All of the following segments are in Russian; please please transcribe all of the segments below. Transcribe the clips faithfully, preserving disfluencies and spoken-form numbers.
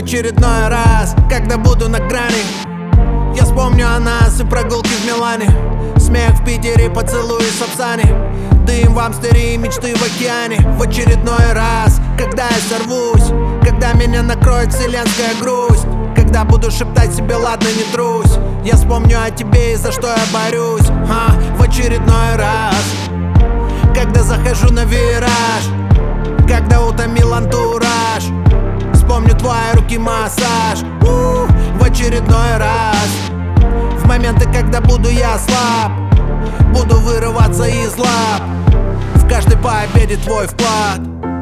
очередной раз, когда буду на грани, я вспомню о нас и прогулки в Милане, смех в Питере, поцелуи в Сапсане, дым в Амстере и мечты в океане. В очередной раз, когда я сорвусь, когда меня накроет вселенская грусть, когда буду шептать себе ладно, не трусь, я вспомню о тебе и за что я борюсь. а, В очередной раз, когда захожу на вираж, когда утомил антураж, вспомню твои руки массаж. У-у-у. В очередной раз, в моменты, когда буду я слаб, буду вырываться из лап, в каждой победе твой вклад.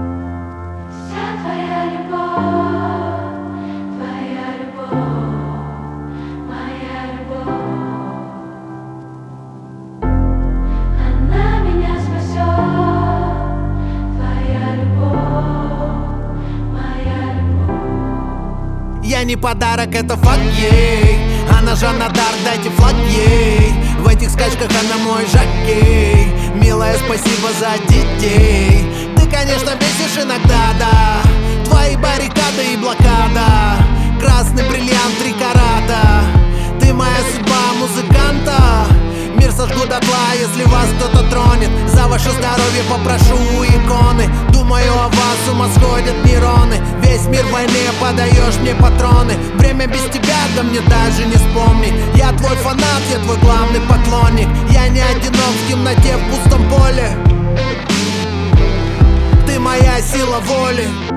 Я не подарок, это факт ей. Она Жанна Дарк, дайте флаг ей. В этих скачках она мой жокей. Милая, спасибо за детей. Ты, конечно, бесишь иногда, да. Твои баррикады и блокада. Красный бриллиант, три карата. Ты моя судьба музыканта. Мир сожгу дотла, если вас кто-то тронет. За ваше здоровье попрошу у иконы. Думаю о вас, с ума сходят нейроны. Весь мир в войне, подаешь мне патроны. Время без тебя, да мне даже не вспомнить. Я твой фанат, я твой главный поклонник. Я не одинок в темноте, в пустом поле. Ты моя сила воли.